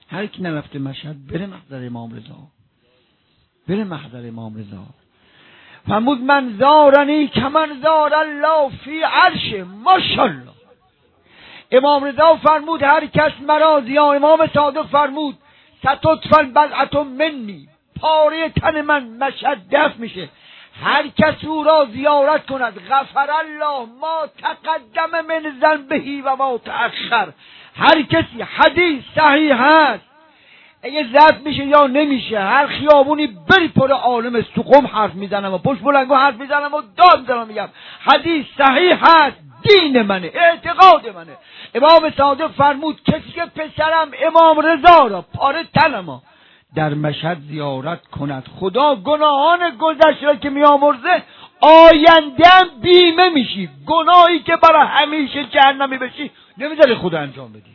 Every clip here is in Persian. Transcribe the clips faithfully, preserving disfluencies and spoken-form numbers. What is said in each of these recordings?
هر کی نرفته مشهد بره محضر امام رضا، بره محضر امام رضا. فرمود من زارنی کمن زار الله فی عرش. ماشاءالله. امام رضا فرمود هر کس مرا زیارت، امام صادق فرمود ستطفل بضعت منی، پاره تن من مشهد دفع میشه. هر کس او را زیارت کند غفر الله ما تقدم من ذنبه و ما تأخر. هر کسی، حدیث صحیح هست، اگه ضبط میشه یا نمیشه، هر خیابونی بری پر عالم سقم حرف میزنم و پشت بلنگو حرف میزنم و داد میزنم میگم حدیث صحیح هست، دین منه، اعتقاد منه. امام صادق فرمود کسی که پسرم امام رضا را پاره تنما در مشهد زیارت کند، خدا گناهان گذشته را که میامرزه آینده هم بیمه میشی. گناهی که برای همیشه جهنمی بشی نمیذاره خدا انجام بدی.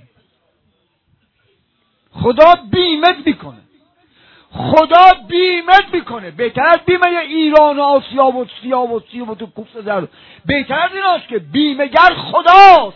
خدا بیمت میکنه، خدا بیمت میکنه. بهتر از بیمه ایران و آسیا و سیا و سیا و تو کوفت زر، بهتر از این است که بیمه گر خداست،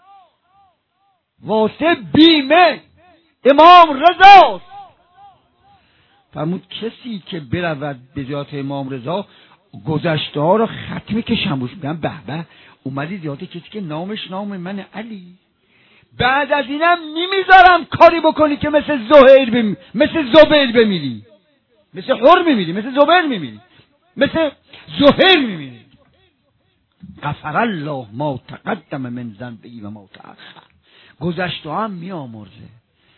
واسه بیمه امام رضاست. فرمود کسی که برود به ذات امام رضا گذشته ها را خط میکشم روش. میگم به به اومدی ذات کسی که نامش نام من علی، بعد از اینم نمیذارم کاری بکنی که مثل زهیر بمی... مثل زبیر بمیری، مثل حر میمیری، مثل زبیر میمیری، مثل زهیر میمیری. غفر الله ما تقدم من ذنبه و ما تأخر. گذشته هم میامرزه.